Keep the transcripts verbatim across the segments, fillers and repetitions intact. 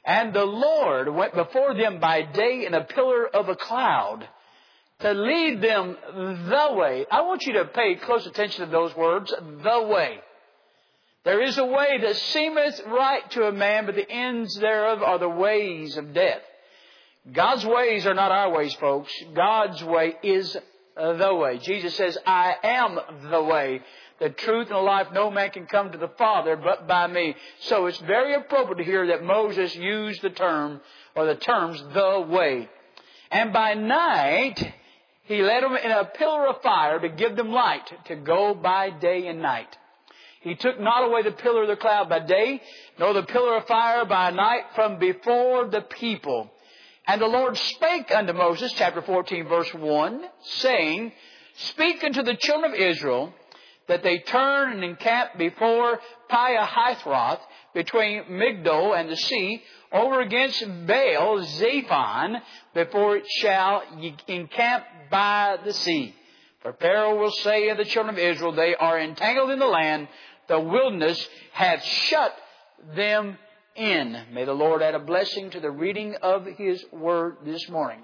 And the Lord went before them by day in a pillar of a cloud to lead them the way. I want you to pay close attention to those words, the way. There is a way that seemeth right to a man, but the ends thereof are the ways of death. God's ways are not our ways, folks. God's way is the way. Jesus says, I am the way, the truth, and the life. No man can come to the Father but by me. So it's very appropriate to hear that Moses used the term, or the terms, the way. And by night, he led them in a pillar of fire to give them light, to go by day and night. He took not away the pillar of the cloud by day, nor the pillar of fire by night from before the people. And the Lord spake unto Moses, chapter fourteen, verse one, saying, Speak unto the children of Israel, that they turn and encamp before Pi-hahiroth, between Migdol and the sea, over against Baal Zephon, before it shall encamp by the sea. For Pharaoh will say of the children of Israel, They are entangled in the land, the wilderness hath shut them in. May the Lord add a blessing to the reading of His Word this morning.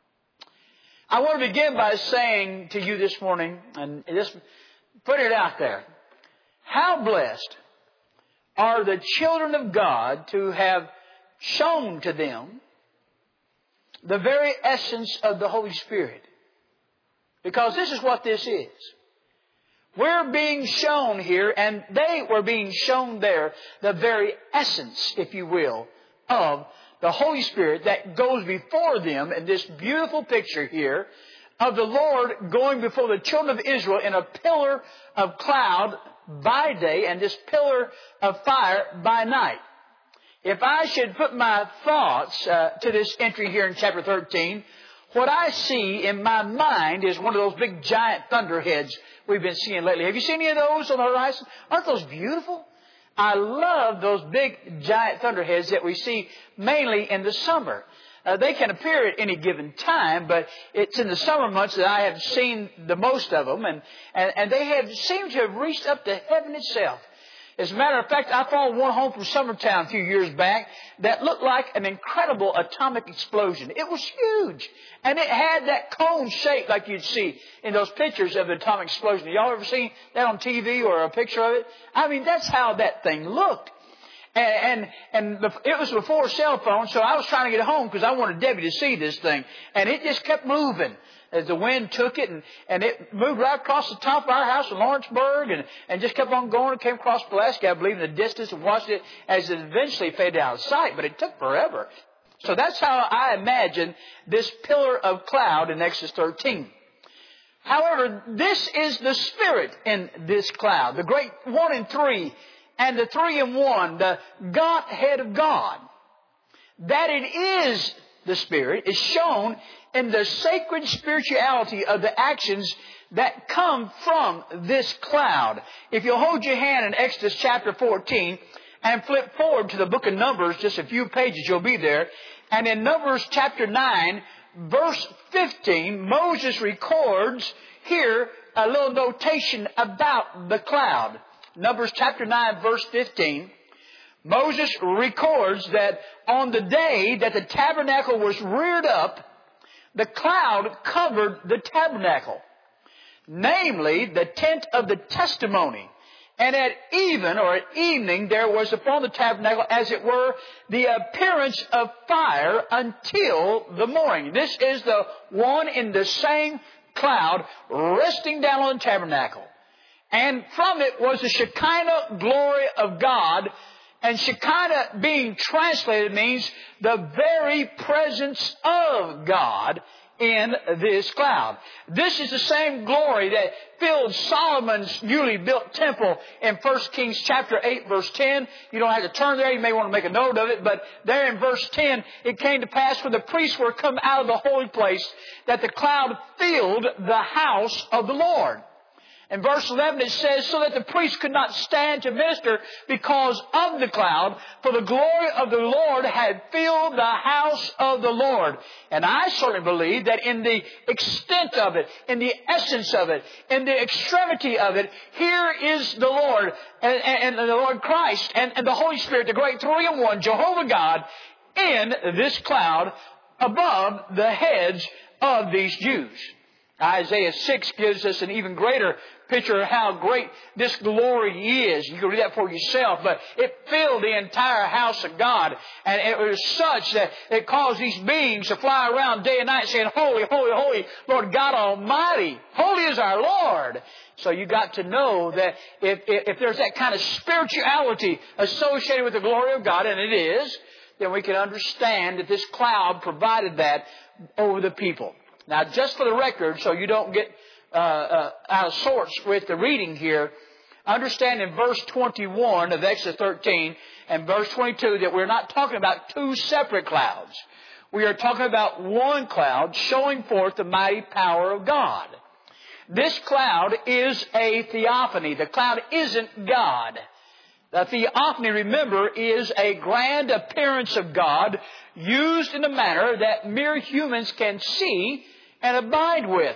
I want to begin by saying to you this morning, and just put it out there, how blessed are the children of God to have shown to them the very essence of the Holy Spirit. Because this is what this is. We're being shown here, and they were being shown there, the very essence, if you will, of the Holy Spirit that goes before them in this beautiful picture here of the Lord going before the children of Israel in a pillar of cloud by day and this pillar of fire by night. If I should put my thoughts uh, to this entry here in chapter thirteen, what I see in my mind is one of those big giant thunderheads we've been seeing lately. Have you seen any of those on the horizon? Aren't those beautiful? I love those big giant thunderheads that we see mainly in the summer. Uh, they can appear at any given time, but it's in the summer months that I have seen the most of them, and, and, and they have seemed to have reached up to heaven itself. As a matter of fact, I followed one home from Summertown a few years back that looked like an incredible atomic explosion. It was huge. And it had that cone shape like you'd see in those pictures of the atomic explosion. Y'all ever seen that on T V or a picture of it? I mean, that's how that thing looked. And, and, and it was before cell phones, so I was trying to get home because I wanted Debbie to see this thing. And it just kept moving as the wind took it, and, and it moved right across the top of our house in Lawrenceburg, and, and just kept on going and came across Pulaski, I believe, in the distance, and watched it as it eventually faded out of sight. But it took forever. So that's how I imagine this pillar of cloud in Exodus thirteen. However, this is the Spirit in this cloud, the great one and three, and the three in one, the Godhead of God. That it is the Spirit is shown in the sacred spirituality of the actions that come from this cloud. If you'll hold your hand in Exodus chapter fourteen and flip forward to the book of Numbers, just a few pages, you'll be there. And in Numbers chapter nine, verse fifteen, Moses records here a little notation about the cloud. Numbers chapter nine, verse fifteen. Moses records that on the day that the tabernacle was reared up, the cloud covered the tabernacle, namely the tent of the testimony. And at even or at evening there was upon the tabernacle, as it were, the appearance of fire until the morning. This is the one in the same cloud resting down on the tabernacle. And from it was the Shekinah glory of God. And Shekinah being translated means the very presence of God in this cloud. This is the same glory that filled Solomon's newly built temple in First Kings chapter eight, verse ten. You don't have to turn there. You may want to make a note of it. But there in verse ten, it came to pass when the priests were come out of the holy place that the cloud filled the house of the Lord. In verse eleven it says, so that the priest could not stand to minister because of the cloud, for the glory of the Lord had filled the house of the Lord. And I certainly believe that in the extent of it, in the essence of it, in the extremity of it, here is the Lord and, and, and the Lord Christ and, and the Holy Spirit, the great three in one, Jehovah God, in this cloud above the heads of these Jews. Isaiah six gives us an even greater picture of how great this glory is. You can read that for yourself, but it filled the entire house of God. And it was such that it caused these beings to fly around day and night saying, Holy, holy, holy, Lord God Almighty. Holy is our Lord. So you got to know that if, if, if there's that kind of spirituality associated with the glory of God, and it is, then we can understand that this cloud provided that over the people. Now, just for the record, so you don't get uh, uh, out of sorts with the reading here, understand in verse twenty-one of Exodus thirteen and verse twenty-two that we're not talking about two separate clouds. We are talking about one cloud showing forth the mighty power of God. This cloud is a theophany. The cloud isn't God. The theophany, remember, is a grand appearance of God used in a manner that mere humans can see and abide with.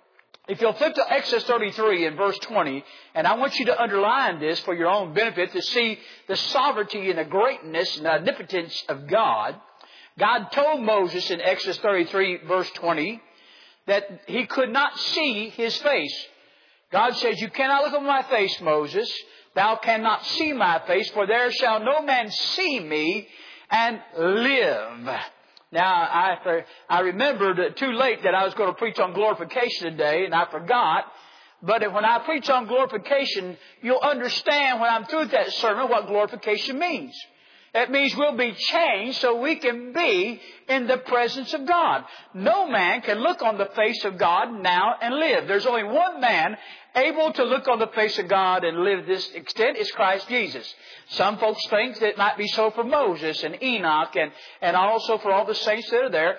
If you'll flip to Exodus thirty-three in verse twenty, and I want you to underline this for your own benefit to see the sovereignty and the greatness and the omnipotence of God. God told Moses in Exodus thirty-three verse twenty that he could not see his face. God says, you cannot look on my face, Moses. Thou cannot see my face, for there shall no man see me and live. Now, I, I remembered too late that I was going to preach on glorification today, and I forgot. But when I preach on glorification, you'll understand when I'm through with that sermon what glorification means. It means we'll be changed so we can be in the presence of God. No man can look on the face of God now and live. There's only one man able to look on the face of God and live to this extent. It's Christ Jesus. Some folks think that it might be so for Moses and Enoch and, and also for all the saints that are there.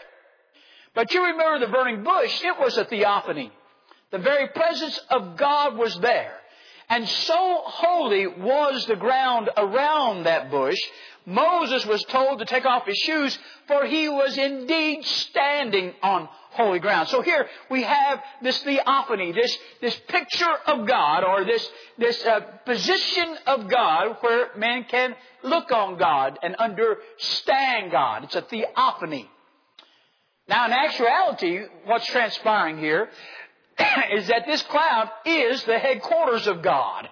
But you remember the burning bush, it was a theophany. The very presence of God was there. And so holy was the ground around that bush, Moses was told to take off his shoes, for he was indeed standing on holy ground. So here we have this theophany, this, this picture of God, or this, this uh, position of God where man can look on God and understand God. It's a theophany. Now, in actuality, what's transpiring here is that this cloud is the headquarters of God.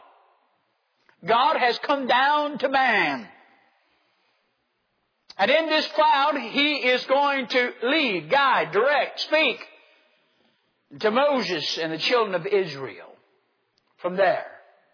God has come down to man. And in this cloud, He is going to lead, guide, direct, speak to Moses and the children of Israel from there.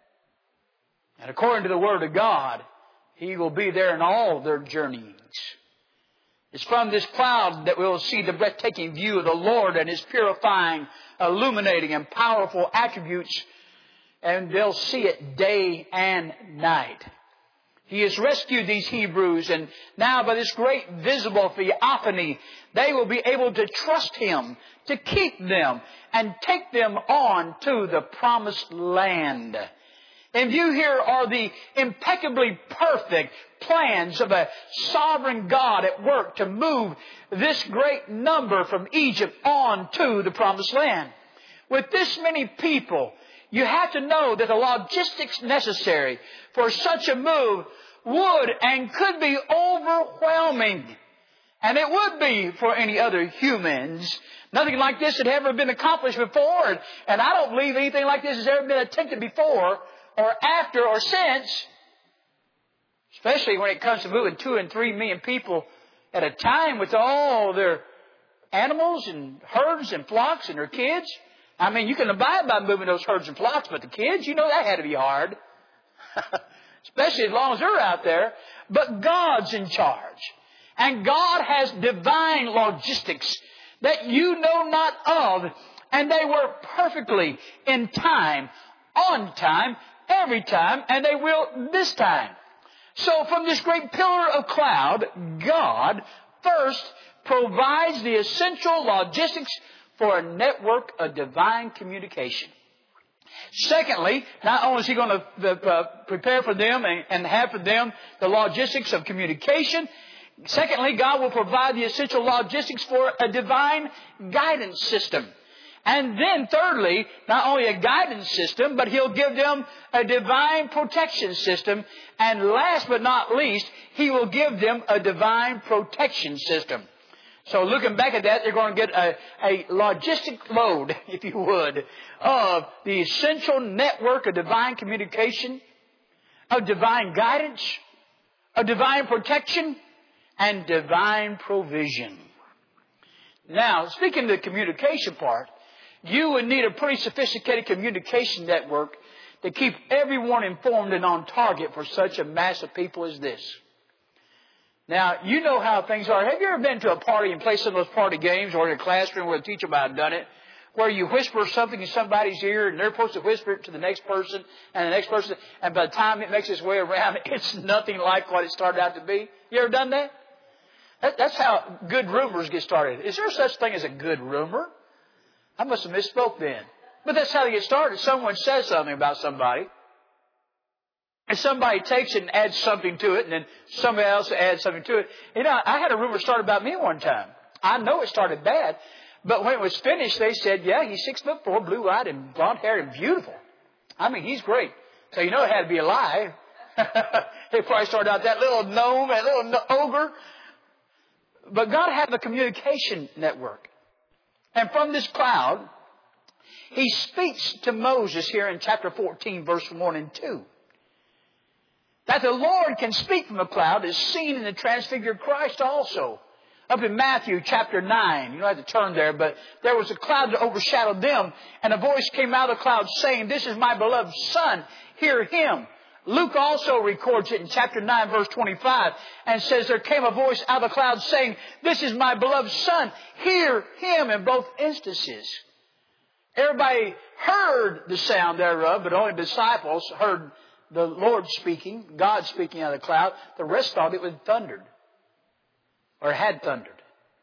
And according to the Word of God, He will be there in all their journeyings. It's from this cloud that we'll see the breathtaking view of the Lord and His purifying, illuminating, and powerful attributes. And they'll see it day and night. He has rescued these Hebrews, and now by this great visible theophany, they will be able to trust Him to keep them and take them on to the promised land. In view here are the impeccably perfect plans of a sovereign God at work to move this great number from Egypt on to the promised land. With this many people, you have to know that the logistics necessary for such a move would and could be overwhelming. And it would be for any other humans. Nothing like this had ever been accomplished before. And, and I don't believe anything like this has ever been attempted before or after or since. Especially when it comes to moving two and three million people at a time with all their animals and herds and flocks and their kids. I mean, you can abide by moving those herds and flocks, but the kids, you know that had to be hard. Especially as long as they're out there. But God's in charge. And God has divine logistics that you know not of. And they work perfectly in time, on time, every time, and they will this time. So from this great pillar of cloud, God first provides the essential logistics for a network of divine communication. Secondly, not only is He going to uh, prepare for them and, and have for them the logistics of communication, secondly, God will provide the essential logistics for a divine guidance system. And then thirdly, not only a guidance system, but He'll give them a divine protection system. And last but not least, He will give them a divine protection system. So looking back at that, they're going to get a, a logistic load, if you would, of the essential network of divine communication, of divine guidance, of divine protection, and divine provision. Now, speaking of the communication part, you would need a pretty sophisticated communication network to keep everyone informed and on target for such a mass of people as this. Now, you know how things are. Have you ever been to a party and played some of those party games, or in a classroom where the teacher might have done it, where you whisper something in somebody's ear and they're supposed to whisper it to the next person and the next person, and by the time it makes its way around, it's nothing like what it started out to be? You ever done that? that that's how good rumors get started. Is there such thing as a good rumor? I must have misspoke then. But that's how they get started. Someone says something about somebody, and somebody takes it and adds something to it, and then somebody else adds something to it. You know, I had a rumor start about me one time. I know it started bad, but when it was finished, they said, yeah, he's six foot four, blue-eyed, and blonde-haired, and beautiful. I mean, he's great. So you know it had to be a lie. They probably started out that little gnome, that little ogre. But God had a communication network. And from this cloud, He speaks to Moses here in chapter fourteen, verse one and two. That the Lord can speak from a cloud is seen in the transfigured Christ also. Up in Matthew chapter nine, you don't have to turn there, but there was a cloud that overshadowed them, and a voice came out of the cloud saying, "This is my beloved Son, hear Him." Luke also records it in chapter nine, verse twenty-five, and says there came a voice out of the cloud saying, "This is my beloved Son, hear Him," in both instances. Everybody heard the sound thereof, but only the disciples heard the Lord speaking, God speaking out of the cloud. The rest thought it was thundered, or had thundered.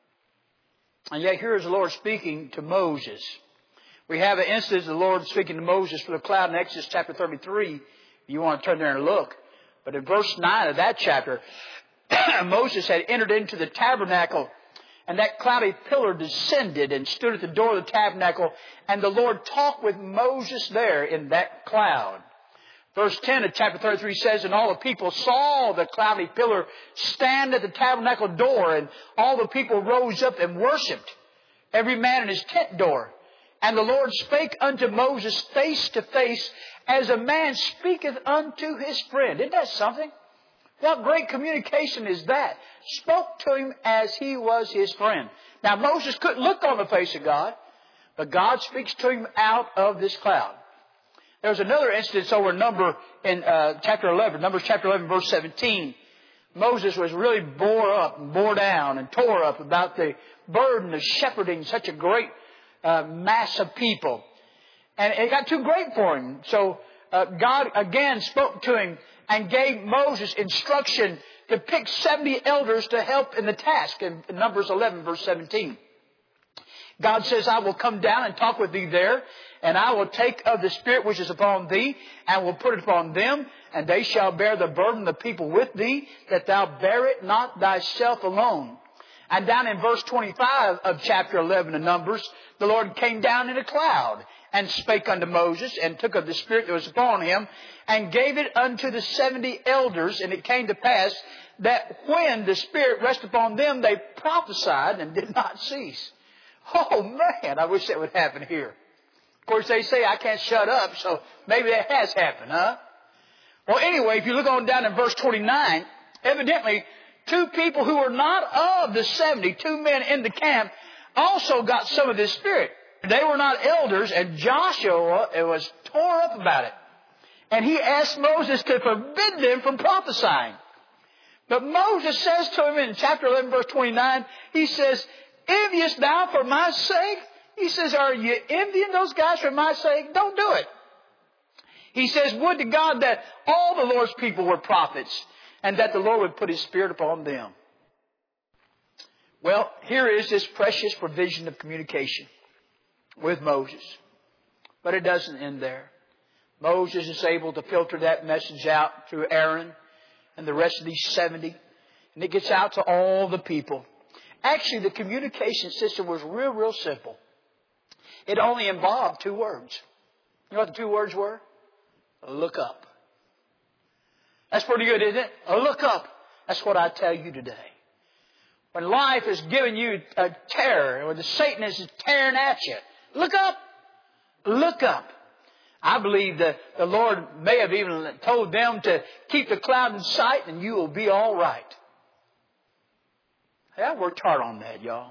And yet here is the Lord speaking to Moses. We have an instance of the Lord speaking to Moses from the cloud in Exodus chapter thirty-three. You want to turn there and look. But in verse nine of that chapter, Moses had entered into the tabernacle, and that cloudy pillar descended and stood at the door of the tabernacle, and the Lord talked with Moses there in that cloud. Verse ten of chapter thirty-three says, "And all the people saw the cloudy pillar stand at the tabernacle door, and all the people rose up and worshipped, every man in his tent door. And the Lord spake unto Moses face to face, as a man speaketh unto his friend." Isn't that something? What great communication is that? Spoke to him as he was his friend. Now Moses couldn't look on the face of God, but God speaks to him out of this cloud. There's another instance over in Number in uh, chapter eleven, Numbers chapter eleven, verse seventeen. Moses was really bore up and bore down and tore up about the burden of shepherding such a great uh, mass of people. And it got too great for him. So uh, God again spoke to him and gave Moses instruction to pick seventy elders to help in the task in Numbers eleven, verse seventeen. God says, "I will come down and talk with thee there, and I will take of the Spirit which is upon thee, and will put it upon them, and they shall bear the burden of the people with thee, that thou bear it not thyself alone." And down in verse twenty-five of chapter eleven of Numbers, the Lord came down in a cloud, and spake unto Moses, and took of the Spirit that was upon him, and gave it unto the seventy elders. And it came to pass that when the Spirit rested upon them, they prophesied and did not cease. Oh man, I wish that would happen here. Of course, they say I can't shut up, so maybe that has happened, huh? Well, anyway, if you look on down in verse twenty-nine, evidently two people who were not of the seventy, two men in the camp, also got some of this Spirit. They were not elders, and Joshua was tore up about it. And he asked Moses to forbid them from prophesying. But Moses says to him in chapter eleven, verse twenty-nine, he says, "Enviest thou for my sake?" He says, "Are you envying those guys for my sake? Don't do it." He says, "Would to God that all the Lord's people were prophets, and that the Lord would put His Spirit upon them." Well, here is this precious provision of communication with Moses. But it doesn't end there. Moses is able to filter that message out through Aaron and the rest of these seventy. And it gets out to all the people. Actually, the communication system was real, real simple. It only involved two words. You know what the two words were? Look up. That's pretty good, isn't it? Look up. That's what I tell you today. When life is giving you a terror, or the Satan is tearing at you, look up. Look up. I believe that the Lord may have even told them to keep the cloud in sight and you will be all right. Hey, I worked hard on that, y'all.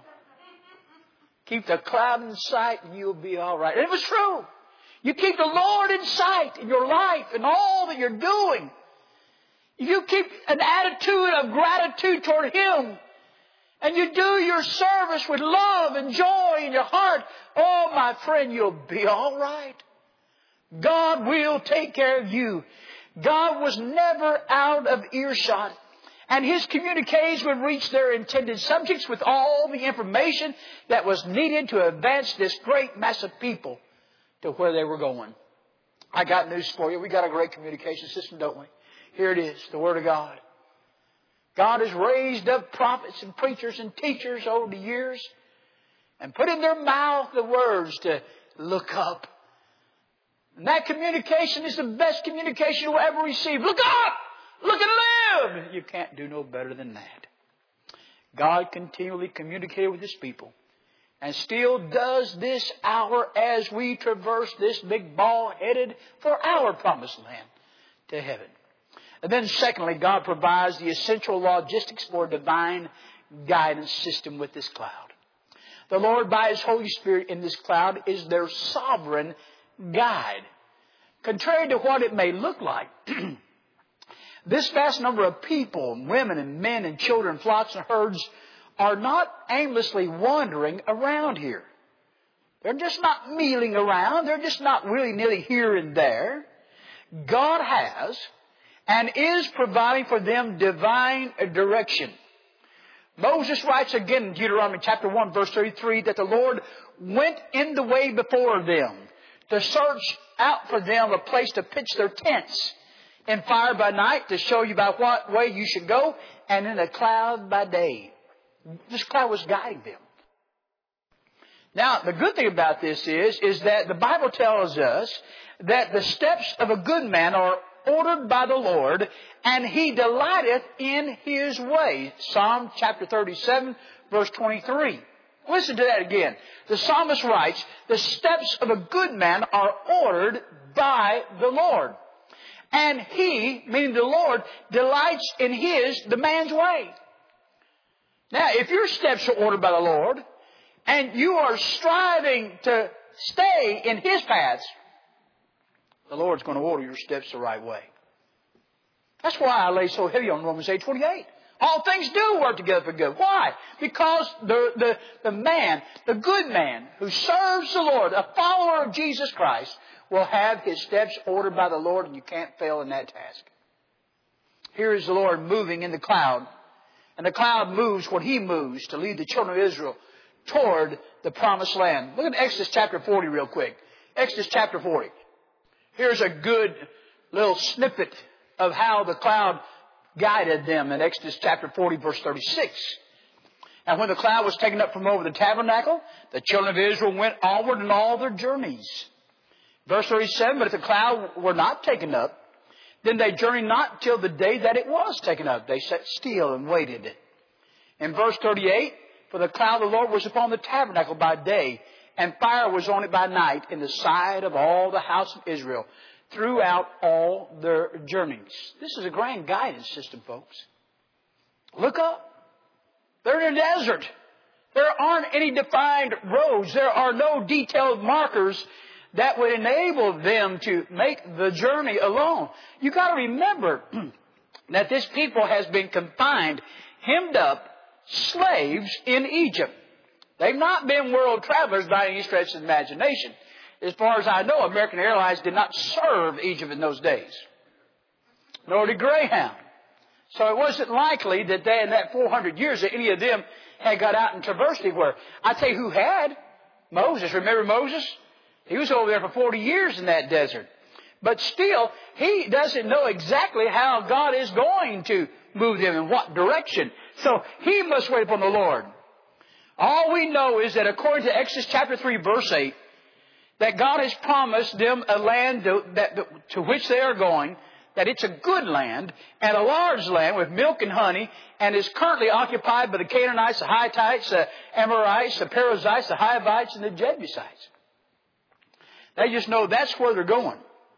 Keep the cloud in sight and you'll be all right. And it was true. You keep the Lord in sight in your life and all that you're doing. If you keep an attitude of gratitude toward Him, and you do your service with love and joy in your heart, oh, my friend, you'll be all right. God will take care of you. God was never out of earshot. And His communiques would reach their intended subjects with all the information that was needed to advance this great mass of people to where they were going. I got news for you. We got a great communication system, don't we? Here it is, the Word of God. God has raised up prophets and preachers and teachers over the years and put in their mouth the words to look up. And that communication is the best communication you'll ever receive. Look up! Look and live! You can't do no better than that. God continually communicated with His people and still does this hour as we traverse this big ball headed for our promised land to heaven. And then secondly, God provides the essential logistics for a divine guidance system with this cloud. The Lord, by His Holy Spirit in this cloud, is their sovereign guide. Contrary to what it may look like, this vast number of people, women and men and children, flocks and herds, are not aimlessly wandering around here. They're just not mealing around. They're just not willy-nilly here and there. God has and is providing for them divine direction. Moses writes again in Deuteronomy chapter one, verse thirty-three, that the Lord went in the way before them to search out for them a place to pitch their tents, in fire by night to show you by what way you should go, and in a cloud by day. This cloud was guiding them. Now, the good thing about this is, is that the Bible tells us that the steps of a good man are ordered by the Lord, and He delighteth in His way. Psalm chapter thirty-seven, verse twenty-three. Listen to that again. The psalmist writes, the steps of a good man are ordered by the Lord. And He, meaning the Lord, delights in His, the man's way. Now, if your steps are ordered by the Lord, and you are striving to stay in His paths, the Lord's going to order your steps the right way. That's why I lay so heavy on Romans eight twenty-eight. All things do work together for good. Why? Because the, the, the man, the good man who serves the Lord, a follower of Jesus Christ, will have his steps ordered by the Lord, and you can't fail in that task. Here is the Lord moving in the cloud. And the cloud moves when He moves to lead the children of Israel toward the promised land. Look at Exodus chapter forty real quick. Exodus chapter forty. Here's a good little snippet of how the cloud guided them in Exodus chapter forty, verse thirty-six. And when the cloud was taken up from over the tabernacle, the children of Israel went onward in all their journeys. Verse thirty-seven, but if the cloud were not taken up, then they journeyed not till the day that it was taken up. They sat still and waited. In verse thirty-eight, for the cloud of the Lord was upon the tabernacle by day, and fire was on it by night in the sight of all the house of Israel throughout all their journeys. This is a grand guidance system, folks. Look up. They're in a desert. There aren't any defined roads. There are no detailed markers that would enable them to make the journey alone. You got to remember that this people has been confined, hemmed up, slaves in Egypt. They've not been world travelers by any stretch of the imagination. As far as I know, American Airlines did not serve Egypt in those days, nor did Greyhound. So it wasn't likely that they, in that four hundred years, that any of them had got out and traversed anywhere. I tell you who had. Moses. Remember Moses? He was over there for forty years in that desert. But still, he doesn't know exactly how God is going to move them, in what direction. So he must wait upon the Lord. All we know is that according to Exodus chapter three, verse eight, that God has promised them a land to, that, to which they are going, that it's a good land and a large land with milk and honey, and is currently occupied by the Canaanites, the Hittites, the Amorites, the Perizzites, the Hivites, and the Jebusites. They just know that's where they're going.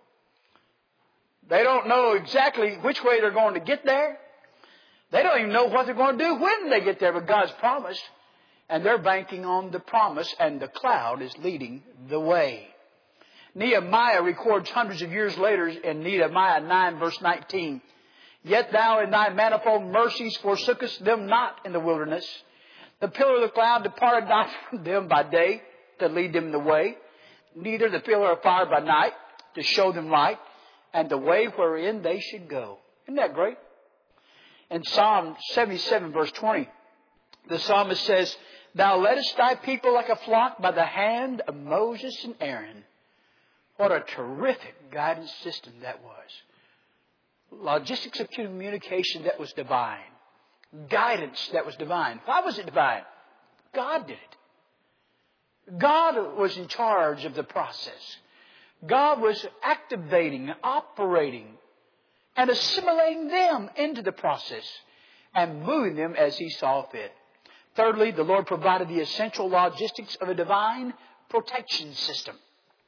They don't know exactly which way they're going to get there. They don't even know what they're going to do when they get there, but God's promised. And they're banking on the promise, and the cloud is leading the way. Nehemiah records hundreds of years later in Nehemiah nine verse nineteen, "Yet thou in thy manifold mercies forsookest them not in the wilderness. The pillar of the cloud departed not from them by day to lead them the way, neither the pillar of fire by night to show them light, and the way wherein they should go." Isn't that great? In Psalm seventy-seven verse twenty, the psalmist says, "Thou leddest thy people like a flock by the hand of Moses and Aaron." What a terrific guidance system that was. Logistics of communication that was divine. Guidance that was divine. Why was it divine? God did it. God was in charge of the process. God was activating, operating, and assimilating them into the process and moving them as He saw fit. Thirdly, the Lord provided the essential logistics of a divine protection system.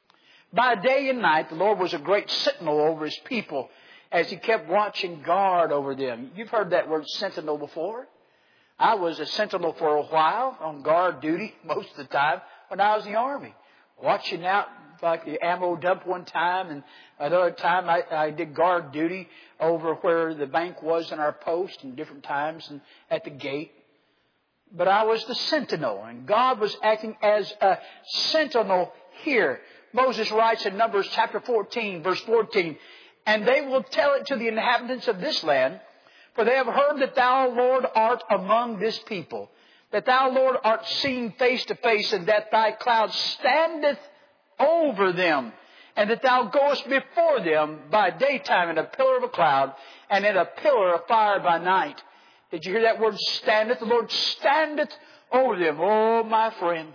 By day and night, the Lord was a great sentinel over His people as He kept watching guard over them. You've heard that word sentinel before. I was a sentinel for a while on guard duty most of the time when I was in the Army. Watching out like the ammo dump one time, and another time I, I did guard duty over where the bank was in our post and different times and at the gate. But I was the sentinel, and God was acting as a sentinel here. Moses writes in Numbers chapter fourteen, verse fourteen, "And they will tell it to the inhabitants of this land, for they have heard that thou, Lord, art among this people, that thou, Lord, art seen face to face, and that thy cloud standeth over them, and that thou goest before them by daytime in a pillar of a cloud, and in a pillar of fire by night." Did you hear that word standeth? The Lord standeth over them. Oh, my friend,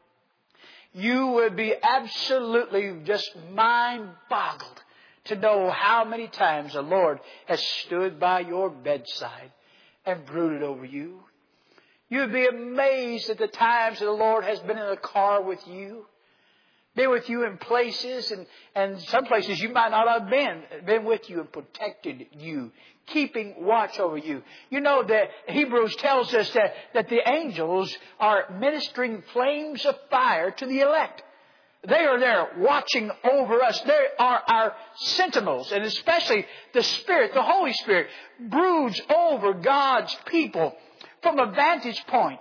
you would be absolutely just mind-boggled to know how many times the Lord has stood by your bedside and brooded over you. You would be amazed at the times that the Lord has been in the car with you, been with you in places, and, and some places you might not have been, been with you and protected you, keeping watch over you. You know that Hebrews tells us that, that the angels are ministering flames of fire to the elect. They are there watching over us. They are our sentinels, and especially the Spirit, the Holy Spirit, broods over God's people from a vantage point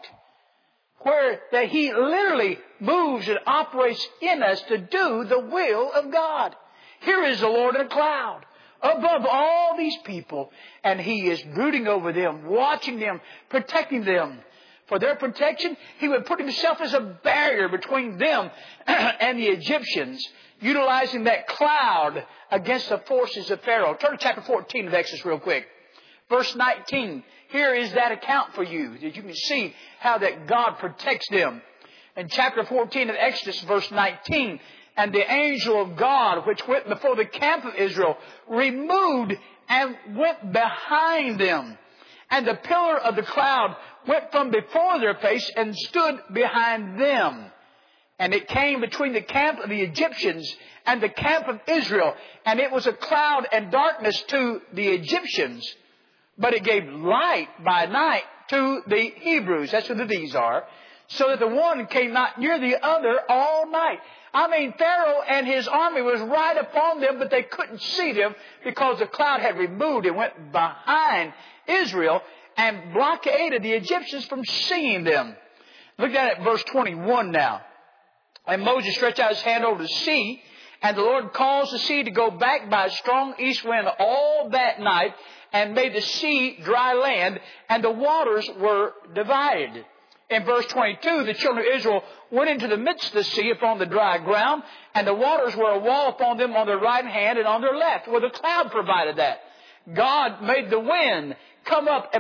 where that He literally moves and operates in us to do the will of God. Here is the Lord in a cloud above all these people, and He is brooding over them, watching them, protecting them. For their protection, He would put Himself as a barrier between them and the Egyptians, utilizing that cloud against the forces of Pharaoh. Turn to chapter fourteen of Exodus real quick. Verse nineteen. Here is that account for you, that you can see how that God protects them. In chapter fourteen of Exodus, verse nineteen, "And the angel of God, which went before the camp of Israel, removed and went behind them. And the pillar of the cloud went from before their face and stood behind them. And it came between the camp of the Egyptians and the camp of Israel. And it was a cloud and darkness to the Egyptians, but it gave light by night to the Hebrews." That's who the these are. "So that the one came not near the other all night." I mean, Pharaoh and his army was right upon them, but they couldn't see them because the cloud had removed and went behind Israel and blockaded the Egyptians from seeing them. Look at it, verse twenty-one now. "And Moses stretched out his hand over the sea, and the Lord caused the sea to go back by a strong east wind all that night, and made the sea dry land, and the waters were divided." In verse twenty-two, "The children of Israel went into the midst of the sea upon the dry ground, and the waters were a wall upon them on their right hand and on their left." Well, the cloud provided that. God made the wind come up and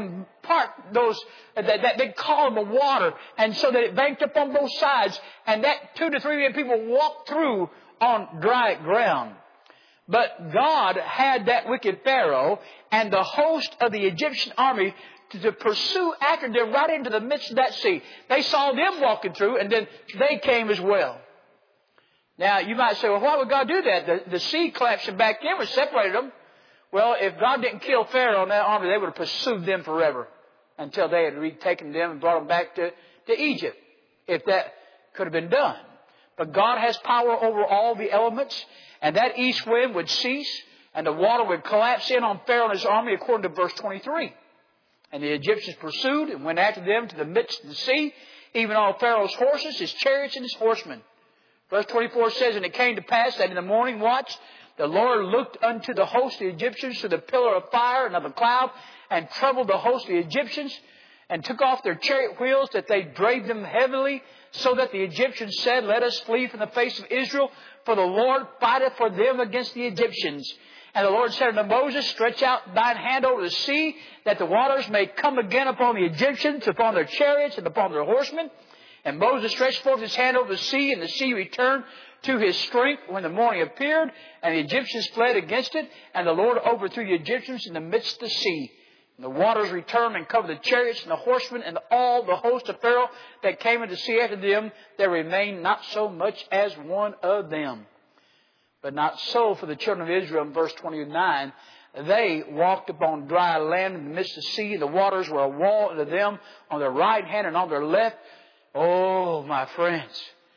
part those, that, that big column of water, and so that it banked up on both sides, and that two to three million people walked through on dry ground. But God had that wicked Pharaoh and the host of the Egyptian army to, to pursue after them right into the midst of that sea. They saw them walking through, and then they came as well. Now, you might say, well, why would God do that? The, the sea collapsed them back in, which separated them. Well, if God didn't kill Pharaoh and that army, they would have pursued them forever until they had retaken them and brought them back to, to Egypt, if that could have been done. But God has power over all the elements, and that east wind would cease, and the water would collapse in on Pharaoh and his army, according to verse twenty-three. And the Egyptians pursued and went after them to the midst of the sea, even all Pharaoh's horses, his chariots, and his horsemen. Verse twenty-four says, And it came to pass that in the morning watch, the Lord looked unto the host of the Egyptians through the pillar of fire and of a cloud, and troubled the host of the Egyptians, and took off their chariot wheels, that they drave them heavily, so that the Egyptians said, Let us flee from the face of Israel, for the Lord fighteth for them against the Egyptians. And the Lord said unto Moses, Stretch out thine hand over the sea, that the waters may come again upon the Egyptians, upon their chariots, and upon their horsemen. And Moses stretched forth his hand over the sea, and the sea returned to his strength when the morning appeared, and the Egyptians fled against it, and the Lord overthrew the Egyptians in the midst of the sea. And the waters returned and covered the chariots and the horsemen and all the host of Pharaoh that came into the sea after them. There remained not so much as one of them. But not so for the children of Israel. In verse twenty-nine, they walked upon dry land in the midst of the sea. The waters were a wall unto them on their right hand and on their left. Oh, my friends.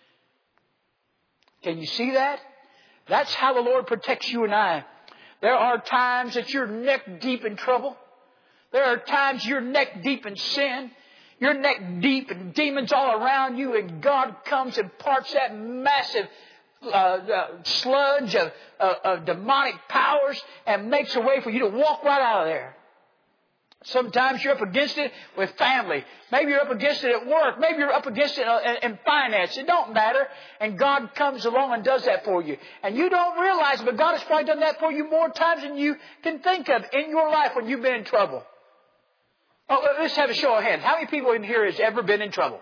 Can you see that? That's how the Lord protects you and I. There are times that you're neck deep in trouble. There are times you're neck deep in sin. You're neck deep in demons all around you, and God comes and parts that massive uh, uh, sludge of, uh, of demonic powers and makes a way for you to walk right out of there. Sometimes you're up against it with family. Maybe you're up against it at work. Maybe you're up against it in, in finance. It don't matter. And God comes along and does that for you. And you don't realize it, but God has probably done that for you more times than you can think of in your life when you've been in trouble. Oh, let's have a show of hands. How many people in here has ever been in trouble?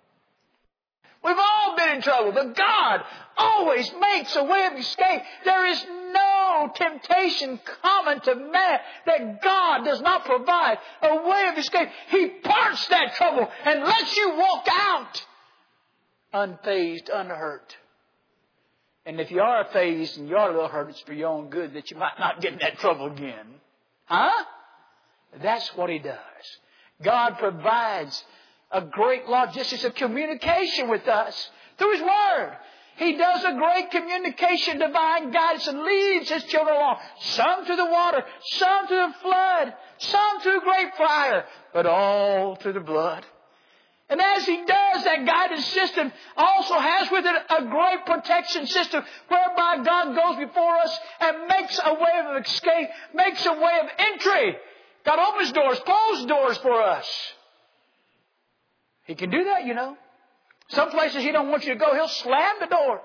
We've all been in trouble, but God always makes a way of escape. There is no temptation common to man that God does not provide a way of escape. He parts that trouble and lets you walk out unfazed, unhurt. And if you are fazed and you are a little hurt, it's for your own good that you might not get in that trouble again. Huh? That's what He does. God provides a great logistics of communication with us through His Word. He does a great communication, divine guidance, and leads His children along. Some through the water, some through the flood, some through great fire, but all through the blood. And as He does, that guidance system also has with it a great protection system whereby God goes before us and makes a way of escape, makes a way of entry. God opens doors, closes doors for us. He can do that, you know. Some places He don't want you to go, He'll slam the door.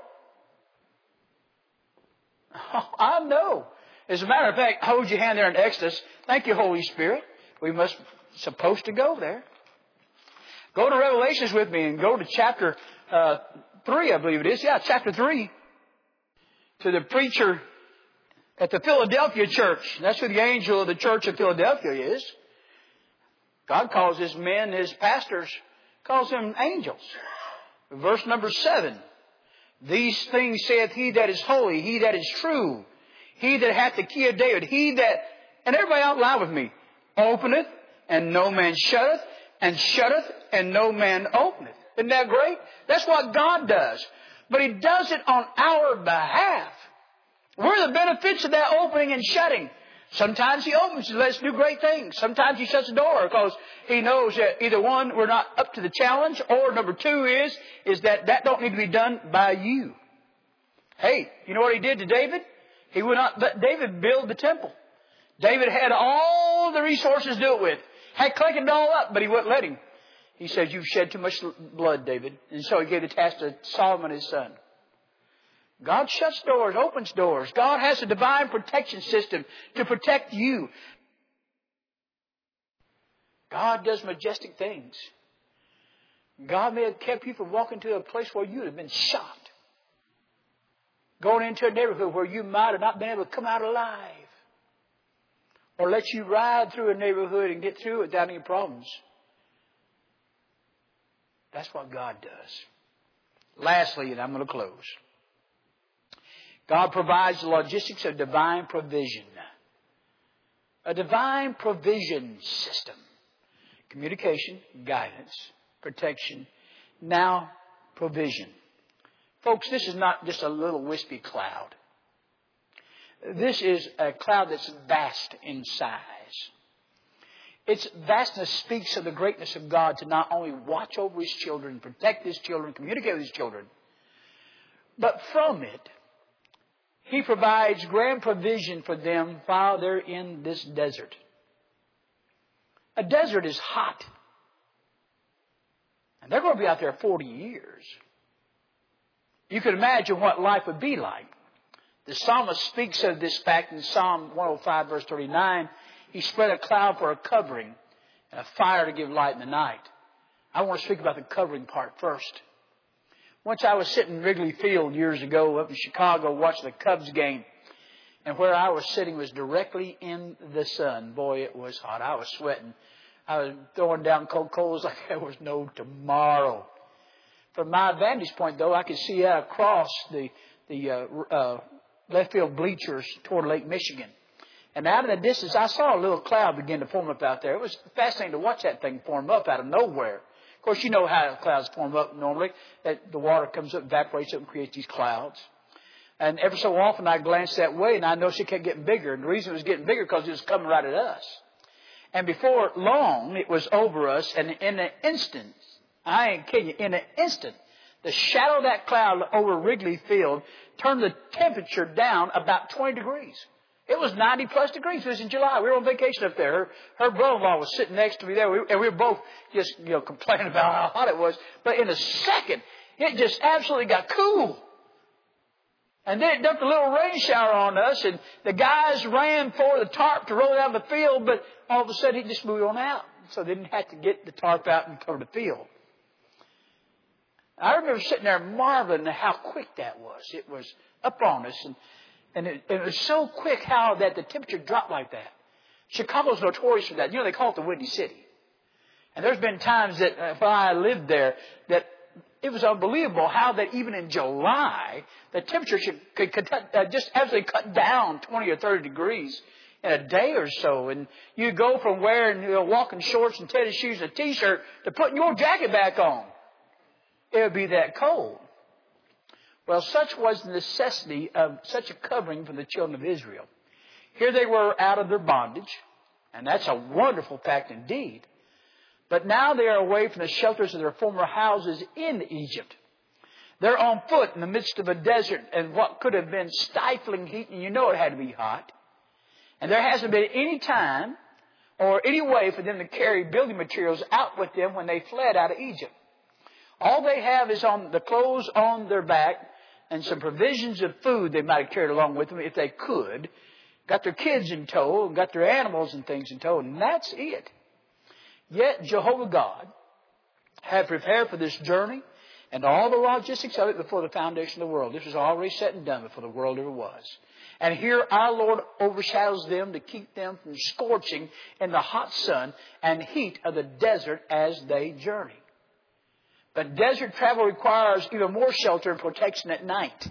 Oh, I know. As a matter of fact, hold your hand there in Exodus. Thank you, Holy Spirit. We must supposed to go there. Go to Revelations with me and go to chapter uh, three, I believe it is. Yeah, chapter three. To the preacher at the Philadelphia church. That's who the angel of the church of Philadelphia is. God calls His men, His pastors, calls them angels. Verse number seven. These things saith He that is holy, He that is true, He that hath the key of David, He that, and everybody out loud with me, openeth, and no man shutteth, and shutteth, and no man openeth. Isn't that great? That's what God does. But He does it on our behalf. We're the benefits of that opening and shutting. Sometimes He opens and lets us do great things. Sometimes He shuts the door because He knows that either one, we're not up to the challenge, or number two is, is that that don't need to be done by you. Hey, you know what He did to David? He would not let David build the temple. David had all the resources to do it with. Had collected it all up, but he wouldn't let him. He said, you've shed too much blood, David. And so He gave the task to Solomon, his son. God shuts doors, opens doors. God has a divine protection system to protect you. God does majestic things. God may have kept you from walking to a place where you would have been shot. Going into a neighborhood where you might have not been able to come out alive. Or let you ride through a neighborhood and get through it without any problems. That's what God does. Lastly, and I'm going to close. God provides the logistics of divine provision. A divine provision system. Communication, guidance, protection, now provision. Folks, this is not just a little wispy cloud. This is a cloud that's vast in size. Its vastness speaks of the greatness of God to not only watch over His children, protect His children, communicate with His children, but from it, He provides grand provision for them while they're in this desert. A desert is hot. And they're going to be out there forty years. You can imagine what life would be like. The psalmist speaks of this fact in Psalm one oh five, verse thirty-nine. He spread a cloud for a covering and a fire to give light in the night. I want to speak about the covering part first. Once I was sitting in Wrigley Field years ago up in Chicago watching the Cubs game. And where I was sitting was directly in the sun. Boy, it was hot. I was sweating. I was throwing down cold coals like there was no tomorrow. From my vantage point, though, I could see out across the, the uh, uh, left field bleachers toward Lake Michigan. And out in the distance, I saw a little cloud begin to form up out there. It was fascinating to watch that thing form up out of nowhere. Of course, you know how clouds form up normally. That the water comes up, evaporates up, and creates these clouds. And every so often, I glanced that way, and I noticed it kept getting bigger. And the reason it was getting bigger because it was coming right at us. And before long, it was over us, and in an instant, I ain't kidding you, in an instant, the shadow of that cloud over Wrigley Field turned the temperature down about twenty degrees. It was ninety plus degrees. It was in July. We were on vacation up there. Her, her brother-in-law was sitting next to me there, we, and we were both just, you know, complaining about how hot it was. But in a second, it just absolutely got cool. And then it dumped a little rain shower on us, and the guys ran for the tarp to roll it out of the field, but all of a sudden it just moved on out. So they didn't have to get the tarp out and cover the field. I remember sitting there marveling at how quick that was. It was up on us, and, and it, it was so quick how that the temperature dropped like that. Chicago's notorious for that. You know, they call it the Windy City. And there's been times that uh, when I lived there that it was unbelievable how that even in July, the temperature should, could, could uh, just absolutely cut down twenty or thirty degrees in a day or so. And you go from wearing, you know, walking shorts and tennis shoes and a T-shirt to putting your jacket back on. It would be that cold. Well, such was the necessity of such a covering for the children of Israel. Here they were out of their bondage, and that's a wonderful fact indeed. But now they are away from the shelters of their former houses in Egypt. They're on foot in the midst of a desert and what could have been stifling heat, and you know it had to be hot. And there hasn't been any time or any way for them to carry building materials out with them when they fled out of Egypt. All they have is on the clothes on their back and some provisions of food they might have carried along with them if they could. Got their kids in tow, got their animals and things in tow, and that's it. Yet Jehovah God had prepared for this journey and all the logistics of it before the foundation of the world. This was already set and done before the world ever was. And here our Lord overshadows them to keep them from scorching in the hot sun and heat of the desert as they journey. But desert travel requires even more shelter and protection at night.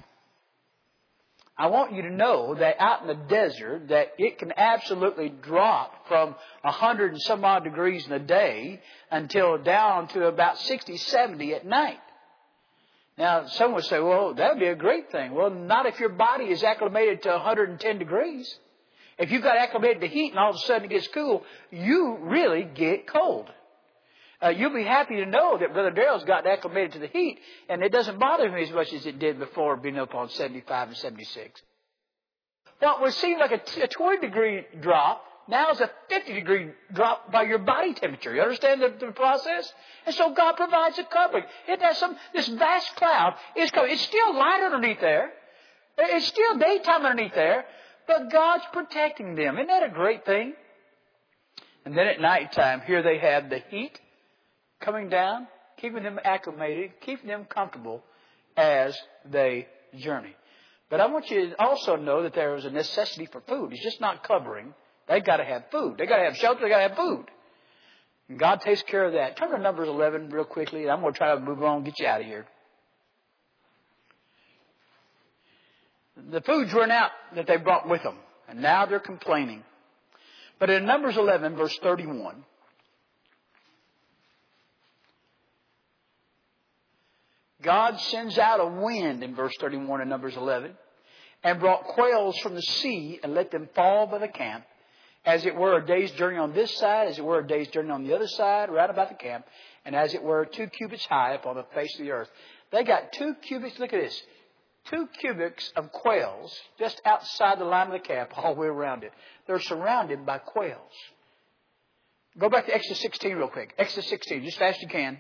I want you to know that out in the desert that it can absolutely drop from a hundred and some odd degrees in the day until down to about sixty, seventy at night. Now, some would say, well, that would be a great thing. Well, not if your body is acclimated to one hundred ten degrees. If you've got acclimated to heat and all of a sudden it gets cool, you really get cold. Uh, you'll be happy to know that Brother Darrell's gotten acclimated to the heat, and it doesn't bother him as much as it did before being up on seventy-five and seventy-six. What would seem like a, t- a twenty degree drop now is a fifty degree drop by your body temperature. You understand the, the process? And so God provides a covering. It has some, this vast cloud is coming. It's still light underneath there. It's still daytime underneath there, but God's protecting them. Isn't that a great thing? And then at nighttime, here they have the heat coming down, keeping them acclimated, keeping them comfortable as they journey. But I want you to also know that there is a necessity for food. It's just not covering. They've got to have food. They've got to have shelter. They've got to have food. And God takes care of that. Turn to Numbers eleven real quickly, and I'm going to try to move on and get you out of here. The food's run out that they brought with them, and now they're complaining. But in Numbers eleven, verse thirty-one, God sends out a wind in verse thirty-one in Numbers eleven, and brought quails from the sea and let them fall by the camp, as it were a day's journey on this side, as it were a day's journey on the other side, right about the camp, and as it were two cubits high upon the face of the earth. They got two cubits, look at this, two cubits of quails just outside the line of the camp, all the way around it. They're surrounded by quails. Go back to Exodus sixteen real quick. Exodus sixteen, just fast as you can.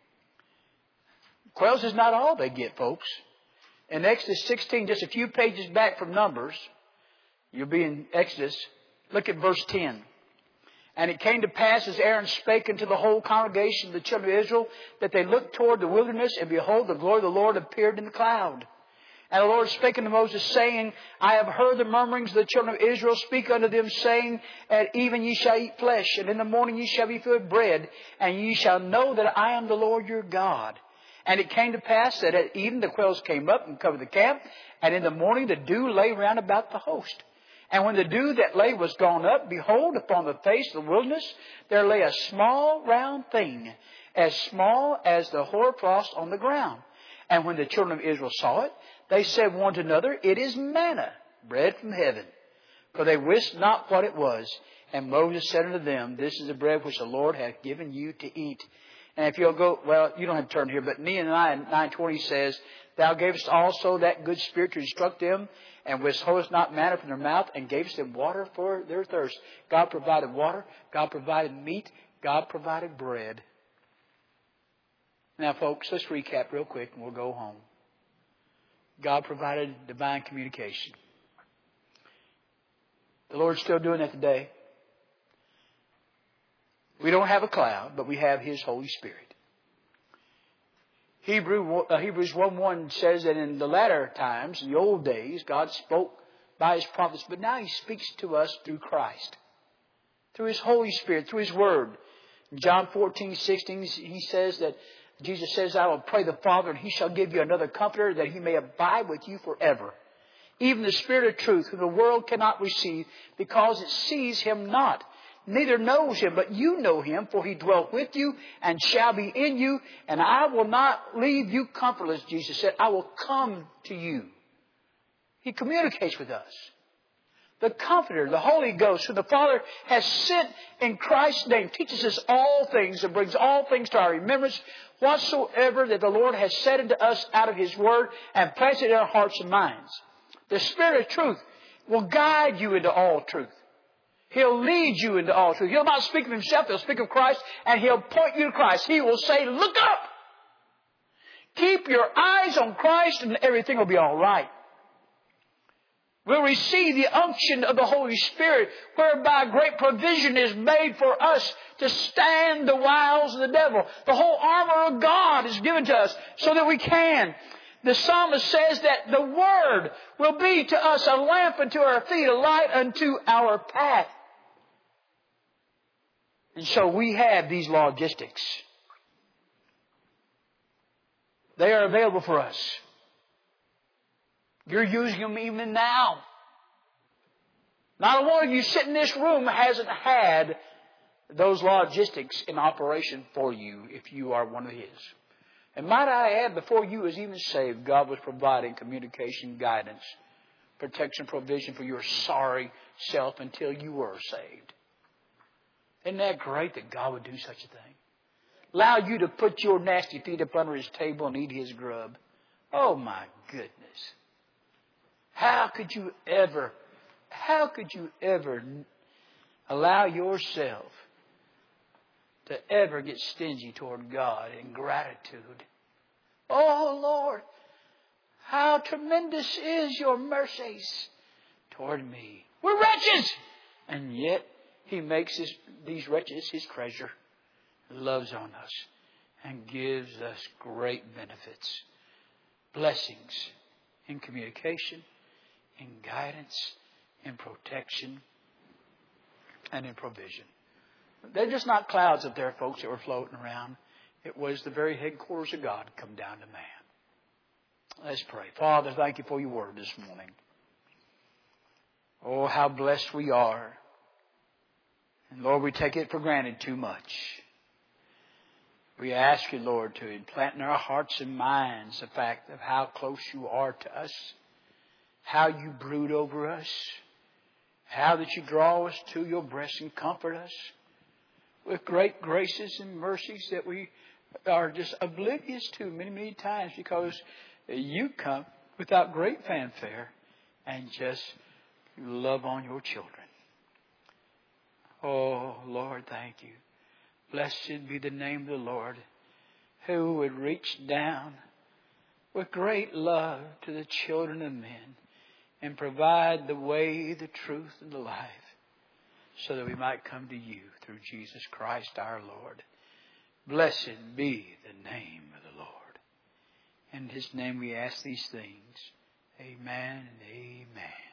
Quails is not all they get, folks. In Exodus sixteen, just a few pages back from Numbers, you'll be in Exodus. Look at verse ten. And it came to pass as Aaron spake unto the whole congregation of the children of Israel, that they looked toward the wilderness, and behold, the glory of the Lord appeared in the cloud. And the Lord spake unto Moses, saying, I have heard the murmurings of the children of Israel. Speak unto them, saying, at even ye shall eat flesh, and in the morning ye shall be filled with bread, and ye shall know that I am the Lord your God. And it came to pass that at even the quails came up and covered the camp, and in the morning the dew lay round about the host. And when the dew that lay was gone up, behold, upon the face of the wilderness there lay a small round thing, as small as the hoarfrost on the ground. And when the children of Israel saw it, they said one to another, it is manna, bread from heaven. For they wist not what it was. And Moses said unto them, this is the bread which the Lord hath given you to eat. And if you'll go, well, you don't have to turn here, but Nehemiah nine twenty says, thou gavest also that good spirit to instruct them, and withholdest not manna from their mouth, and gavest them water for their thirst. God provided water. God provided meat. God provided bread. Now, folks, let's recap real quick, and we'll go home. God provided divine communication. The Lord's still doing that today. We don't have a cloud, but we have His Holy Spirit. Hebrew, uh, Hebrews one one says that in the latter times, in the old days, God spoke by His prophets, but now He speaks to us through Christ, through His Holy Spirit, through His Word. In John fourteen sixteen, He says that Jesus says, I will pray the Father, and He shall give you another Comforter, that He may abide with you forever. Even the Spirit of truth, whom the world cannot receive, because it sees Him not, neither knows Him, but you know Him, for He dwelt with you and shall be in you. And I will not leave you comfortless, Jesus said. I will come to you. He communicates with us. The Comforter, the Holy Ghost, who the Father has sent in Christ's name, teaches us all things and brings all things to our remembrance, whatsoever that the Lord has said unto us out of His Word, and placed it in our hearts and minds. The Spirit of truth will guide you into all truth. He'll lead you into all truth. He'll not speak of Himself. He'll speak of Christ, and He'll point you to Christ. He will say, look up. Keep your eyes on Christ, and everything will be all right. We'll receive the unction of the Holy Spirit, whereby great provision is made for us to stand the wiles of the devil. The whole armor of God is given to us so that we can. The psalmist says that the Word will be to us a lamp unto our feet, a light unto our path. And so we have these logistics. They are available for us. You're using them even now. Not one of you sitting in this room hasn't had those logistics in operation for you if you are one of His. And might I add, before you was even saved, God was providing communication, guidance, protection, provision for your sorry self until you were saved. Isn't that great that God would do such a thing? Allow you to put your nasty feet up under His table and eat His grub. Oh my goodness. How could you ever, how could you ever allow yourself to ever get stingy toward God in gratitude? Oh Lord, how tremendous is your mercies toward me. We're wretches, and yet He makes his, these wretches His treasure, loves on us, and gives us great benefits, blessings in communication, in guidance, in protection, and in provision. They're just not clouds up there, folks, that were floating around. It was the very headquarters of God come down to man. Let's pray. Father, thank you for your word this morning. Oh, how blessed we are. And Lord, we take it for granted too much. We ask you, Lord, to implant in our hearts and minds the fact of how close you are to us, how you brood over us, how that you draw us to your breast and comfort us with great graces and mercies that we are just oblivious to many, many times because you come without great fanfare and just love on your children. Oh, Lord, thank you. Blessed be the name of the Lord, who would reach down with great love to the children of men and provide the way, the truth, and the life so that we might come to you through Jesus Christ our Lord. Blessed be the name of the Lord. In His name we ask these things. Amen and amen.